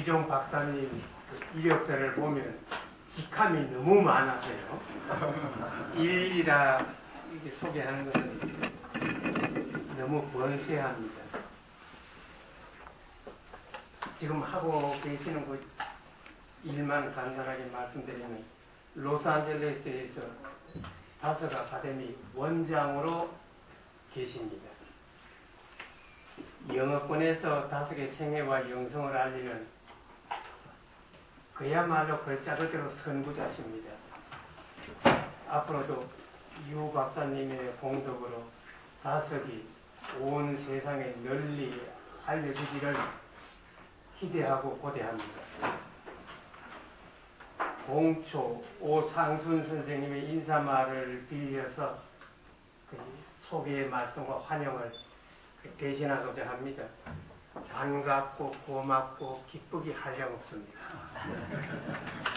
유기종 박사님 그 이력서를 보면 직함이 너무 많아서요. 일일이 다 이렇게 소개하는 것은 너무 번세합니다. 지금 하고 계시는 그 일만 간단하게 말씀드리면 로스앤젤레스에서 다섯 아카데미 원장으로 계십니다. 영어권에서 다섯의 생애와 영성을 알리는 그야말로 글자 그대로 선구자십니다. 앞으로도 유 박사님의 공덕으로 다섯이 온 세상에 널리 알려지기를 기대하고 고대합니다. 공초 오상순 선생님의 인사말을 빌려서 그 소개의 말씀과 환영을 대신하고자 합니다. 반갑고 고맙고 기쁘기 한량없습니다.